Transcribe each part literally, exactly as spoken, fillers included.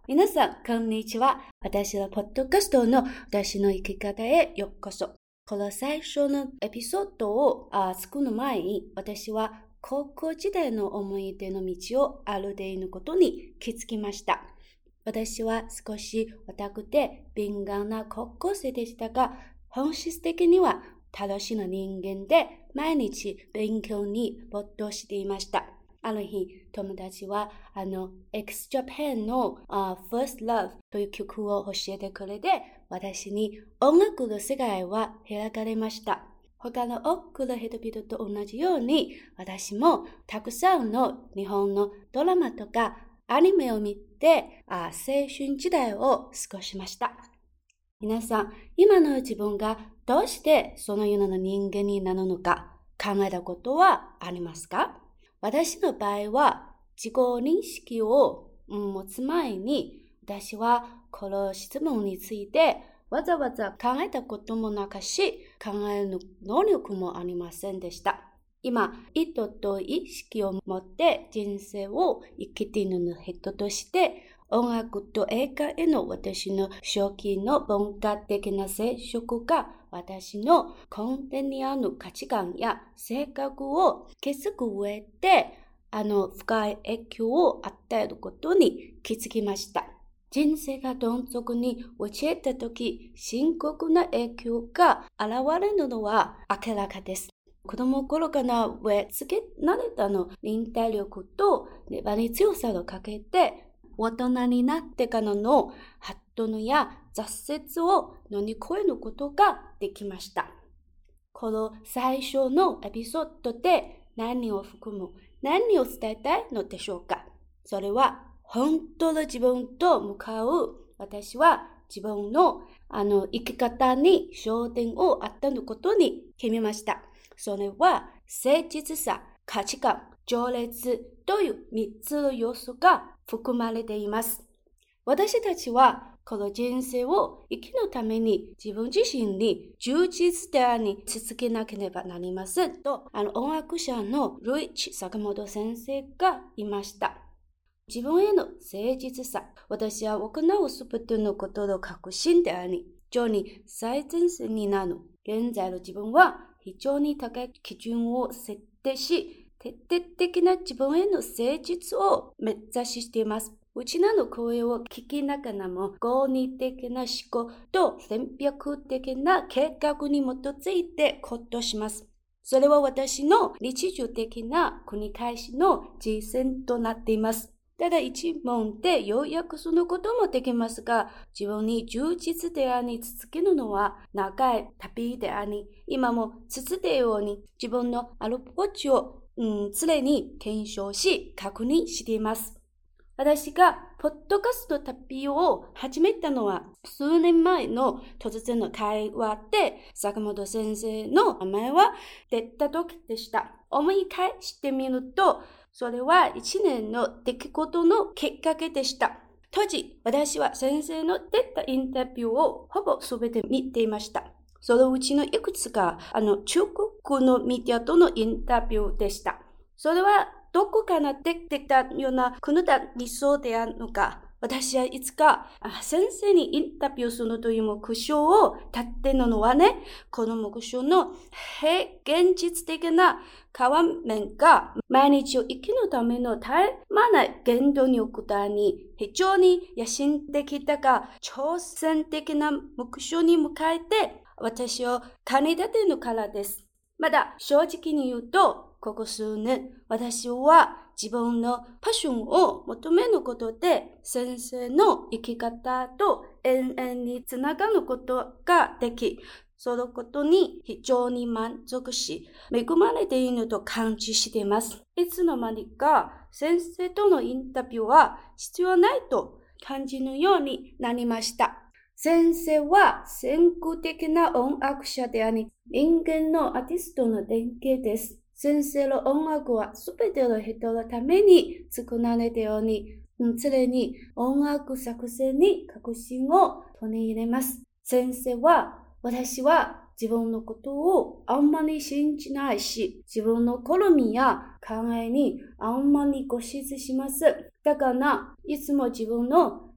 皆さん、こんにちは。私のポッドキャストの私の生き方へようこそ。この最初のエピソードをあ作る前に、私は高校時代の思い出の道を歩いていることに気づきました。私は少しオタクで敏感な高校生でしたが、本質的には楽しい人間で毎日勉強に没頭していました。ある日、友達はあの X ジャパンの、uh, First Love という曲を教えてくれて、私に音楽の世界は開かれました。他の多くの人々と同じように、私もたくさんの日本のドラマとかアニメを見て、あ青春時代を過ごしました。皆さん、今の自分がどうしてそのような人間になるのか考えたことはありますか？私の場合は自己認識を持つ前に、私はこの質問についてわざわざ考えたこともなくし、考える能力もありませんでした。今、意図と意識を持って人生を生きている人として、音楽と映画への私の初期の文化的な接触が私の根底にある価値観や性格を築く上であの深い影響を与えることに気づきました。人生がどん底に陥ったとき、深刻な影響が現れるのは明らかです。子供頃から植え付けられたの忍耐力と粘り強さをかけて、大人になってからのハットのや挫折を乗り越えることができました。この最初のエピソードで何を含む、何を伝えたいのでしょうか？それは本当の自分と向かう、私は自分のあの生き方に焦点を当てることに決めました。それは誠実さ、価値観、情熱というみっつの要素が含まれています。私たちはこの人生を生きるために自分自身に忠実であり続けなければなりませんと、あの音楽者のルイチ・坂本先生が言いました。自分への誠実さ、私は行うすべてのことの確信であり、非常に最前線になる。現在の自分は非常に高い基準を設定し、徹底的な自分への誠実を目指しています。うちらの声を聞きながらも、合理的な思考と戦略的な計画に基づいて行動します。それは私の日常的な繰り返しの実践となっています。ただ一問で要約することもできますが、自分に忠実であり続けるのは長い旅であり、今も続けるように自分のアプローチを、うん、常に検証し確認しています。私がポッドキャスト旅を始めたのは数年前の突然の会話で坂本先生の名前は出た時でした。思い返してみると、それは一年の出来事のきっかけでした。当時、私は先生の出たインタビューをほぼすべて見ていました。そのうちのいくつか、あの、中国のメディアとのインタビューでした。それはどこから出てきたような国だ理想であるのか。私はいつか先生にインタビューするという目標を立てるのはね、この目標の非現実的な皮面が毎日を生きるための絶え間ない原動力だに非常に野心的だが挑戦的な目標に向かえて私を駆り立てるからです。まだ正直に言うと、ここ数年、私は自分のパッションを求めることで、先生の生き方と永遠につながることができ、そのことに非常に満足し、恵まれていると感じしています。いつの間にか、先生とのインタビューは必要ないと感じるようになりました。先生は先駆的な音楽者であり、人間のアーティストの典型です。先生の音楽はすべての人のために作られており、常に音楽作成に確信を取り入れます。先生は、私は自分のことをあんまり信じないし、自分の好みや考えにあんまり固執します。だから、いつも自分の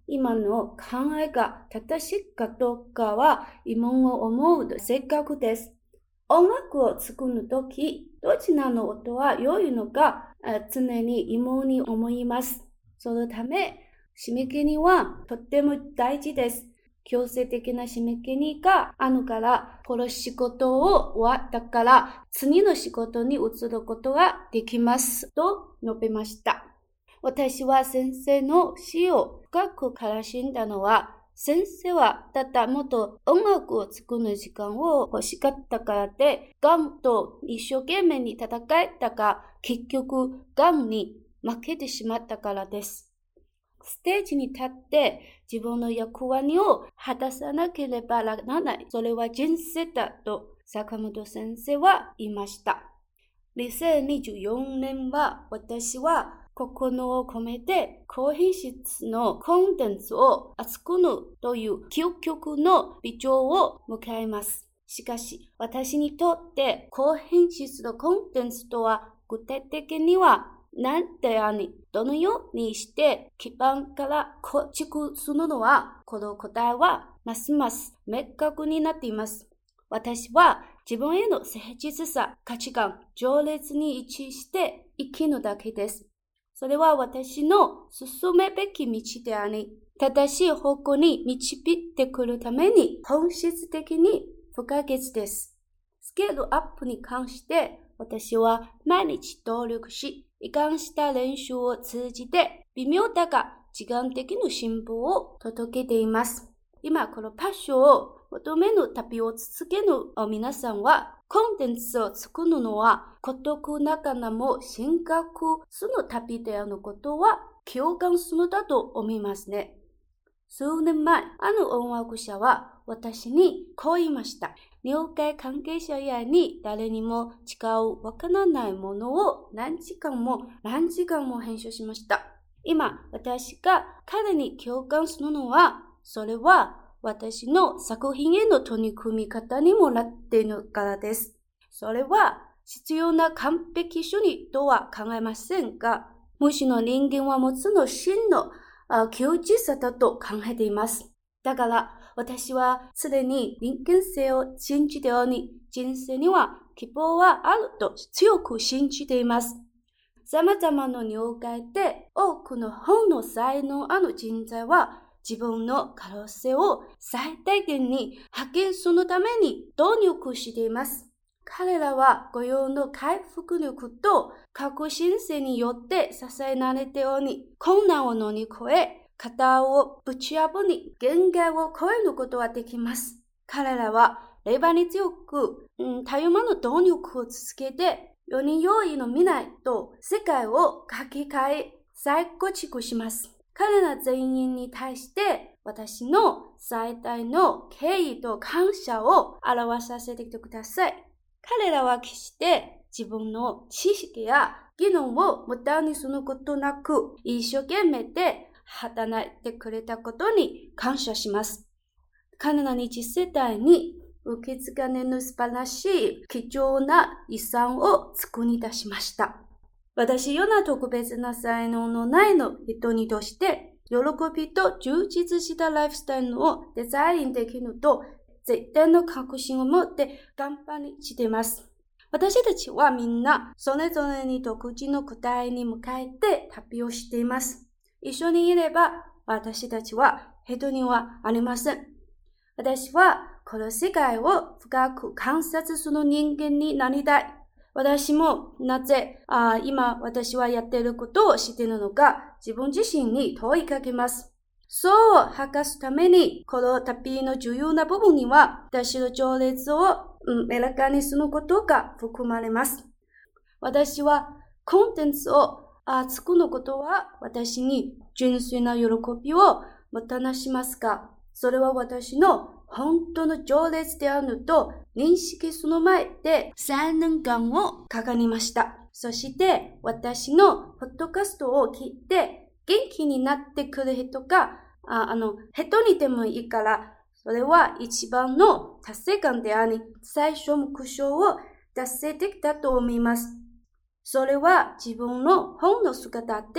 今の考えが正しいかどうかは疑問を思う性格です。音楽を作るとき、どちらの音は良いのか常に疑問に思います。そのため、締め切りはとっても大事です。強制的な締め切りがあるから、この仕事を終わったから次の仕事に移ることができますと述べました。私は先生の死を深く悲しんだのは、先生はただもっと音楽を作る時間を欲しかったからで、ガンと一生懸命に戦えたが、結局ガンに負けてしまったからです。ステージに立って自分の役割を果たさなければならない。それは人生だと坂本先生は言いました。にせんにじゅうよねんは私は心を込めて高品質のコンテンツを作るという究極の美女を迎えます。しかし私にとって高品質のコンテンツとは具体的には何であり、どのようにして基盤から構築するのは、この答えはますます明確になっています。私は自分への誠実さ、価値観、情熱に一致して生きるだけです。それは私の進めべき道であり、正しい方向に導いてくるために本質的に不可欠です。スキルアップに関して私は毎日努力し、一貫した練習を通じて微妙だが時間的な進歩を届けています。今このパッションを求める旅を続ける皆さんは、コンテンツを作るのは孤独ながらも進化する旅であることは共感するだと思いますね。数年前、ある音楽者は私にこう言いました。業界関係者以外に誰にも違うわからないものを何時間も何時間も編集しました。今、私が彼に共感するのは、それは私の作品への取り組み方にもなっているからです。それは必要な完璧主義とは考えませんが、むしろ人間は持つの真の強靭さだと考えています。だから私はすでに人間性を信じており、人生には希望はあると強く信じています。様々な業界で多くの本の才能ある人材は自分の可能性を最大限に発揮するために努力しています。彼らは御用の回復力と革新性によって支えられており、困難を乗り越え、型をぶち破り、限界を超えることができます。彼らはレバに強く、うん、たゆまぬ努力を続けて、より良いの未来と世界を書き換え、再構築します。彼ら全員に対して私の最大の敬意と感謝を表させてください。彼らは決して自分の知識や技能を無駄にすることなく、一生懸命で働いてくれたことに感謝します。彼らに次世代に受け継がれる素晴らしい貴重な遺産を作り出しました。私ような特別な才能のないの人にとして、喜びと充実したライフスタイルをデザインできると、絶対の確信を持って頑張りしています。私たちはみんなそれぞれに独自の答えに向かって旅をしています。一緒にいれば私たちは一人はありません。私はこの世界を深く観察する人間になりたい。私もなぜあ今私はやっていることを知っているのか自分自身に問いかけます。そう吐かすためにこの旅の重要な部分には私の情熱を明らかにすることが含まれます。私はコンテンツを作ることは私に純粋な喜びをもたらしますが、それは私の本当の情熱であると認識する前でさんねんかんをかかりました。そして私のポッドキャストを聞いて元気になってくる人がああの人にでもいいから、それは一番の達成感であり、最初目標を達成できたと思います。それは自分の本の姿で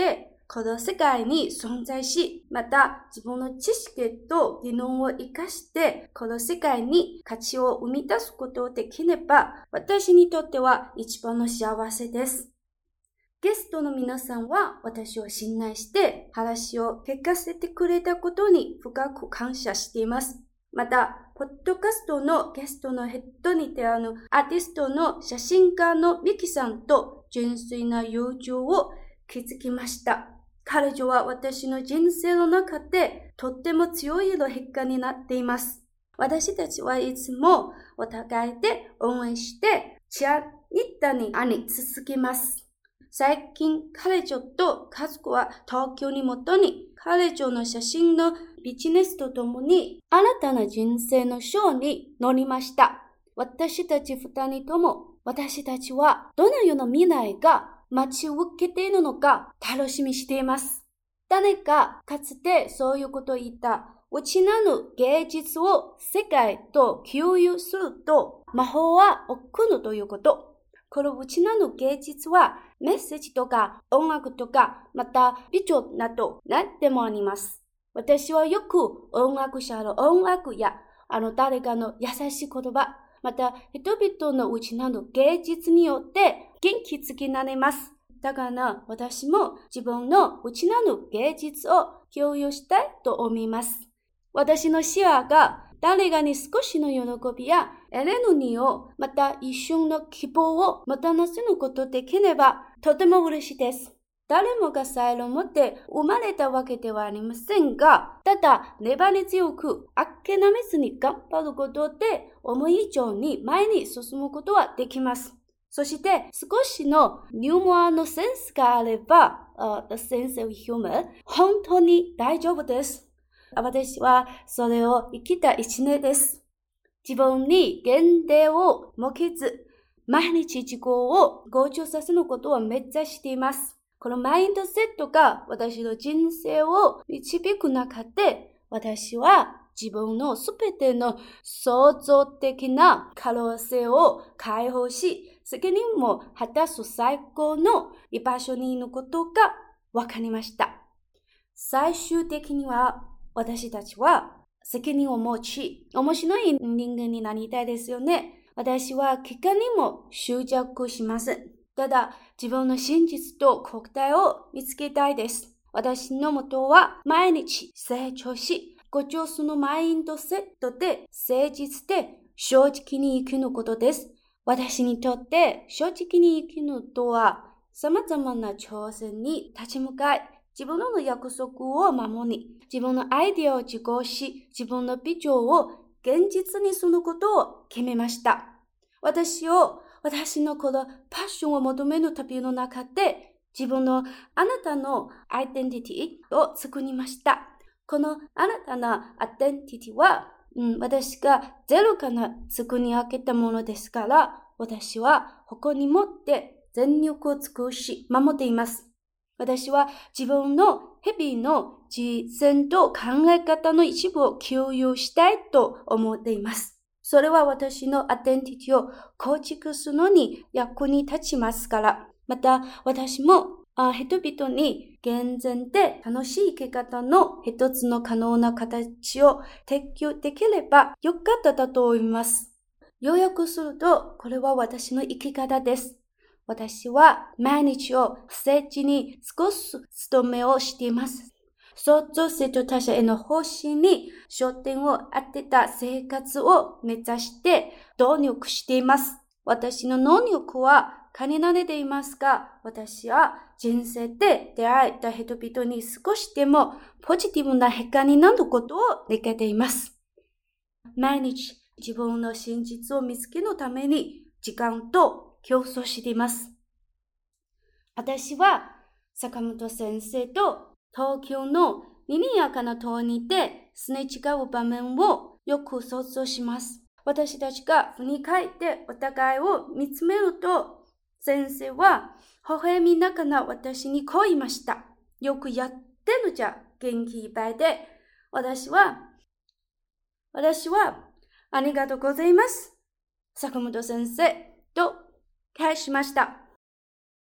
この世界に存在し、また自分の知識と技能を生かして、この世界に価値を生み出すことができれば、私にとっては一番の幸せです。ゲストの皆さんは私を信頼して話を聞かせてくれたことに深く感謝しています。また、ポッドキャストのゲストのヘッドにてあのアーティストの写真家のミキさんと純粋な友情を築きました。彼女は私の人生の中でとっても強い色変化になっています。私たちはいつもお互いで応援してチアニッタに会い続けます。最近、彼女と家族は東京に戻り、彼女の写真のビジネスとともに新たな人生のショーに乗りました。私たち二人とも、私たちはどのような未来が待ち受けているのか楽しみにしています。誰かかつてそういうことを言った。内なる芸術を世界と共有すると魔法は起こるということ。この内なる芸術はメッセージとか音楽とかまた美女など何でもあります。私はよく音楽者の音楽やあの誰かの優しい言葉、また人々の内なる芸術によって元気づけられます。だから私も自分の内なる芸術を共有したいと思います。私の視野が誰かに少しの喜びやエネルギーをまた一瞬の希望をもたらせることできればとても嬉しいです。誰もが才能を持って生まれたわけではありませんが、ただ粘り強く諦めずに頑張ることで思い以上に前に進むことはできます。そして少しのユーモアのセンスがあれば、uh, the sense of humor、本当に大丈夫です。私はそれを生きた一年です。自分に限定を設けず、毎日自己を向上させることを目指しています。このマインドセットが私の人生を導く中で、私は自分のすべての創造的な可能性を解放し、責任も果たす最高の居場所にいることが分かりました。最終的には私たちは責任を持ち、面白い人間になりたいですよね。私は結果にも執着します。ただ、自分の真実と答えを見つけたいです。私のもとは毎日成長し、ご調子のマインドセットで誠実で正直に生きることです。私にとって正直に生きるとは、様々な挑戦に立ち向かい、自分の約束を守り、自分のアイデアを実行し、自分のビジョンを現実にすることを決めました。私を、私のこのパッションを求める旅の中で、自分のあなたのアイデンティティを作りました。このあなたのアイデンティティは、うん、私がゼロから作り上げたものですから、私は誇り持って全力を尽くし守っています。私は自分の日々の実践と考え方の一部を共有したいと思っています。それは私のアイデンティティを構築するのに役に立ちますから。また私もあ人々に健全で楽しい生き方の一つの可能な形を提供できればよかっただと思います。要約すると、これは私の生き方です。私は毎日を誠実に過ごす務めをしています。創造性と他者への方針に焦点を当てた生活を目指して努力しています。私の能力は限られていますが、私は人生で出会えた人々に少しでもポジティブな変化になることを願っています。毎日自分の真実を見つけるために時間と競争しています。私は坂本先生と東京の賑やかな通りにすれ違う場面をよく想像します。私たちが振り返ってお互いを見つめると、先生は微笑みながら私にこう言いました。よくやってるじゃ、元気いっぱいで。私は、私は、ありがとうございます。坂本先生と返しました。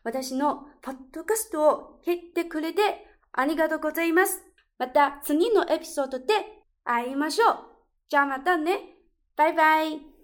私のポッドキャストを聞いてくれてありがとうございます。また次のエピソードで会いましょう。じゃあまたね。バイバイ。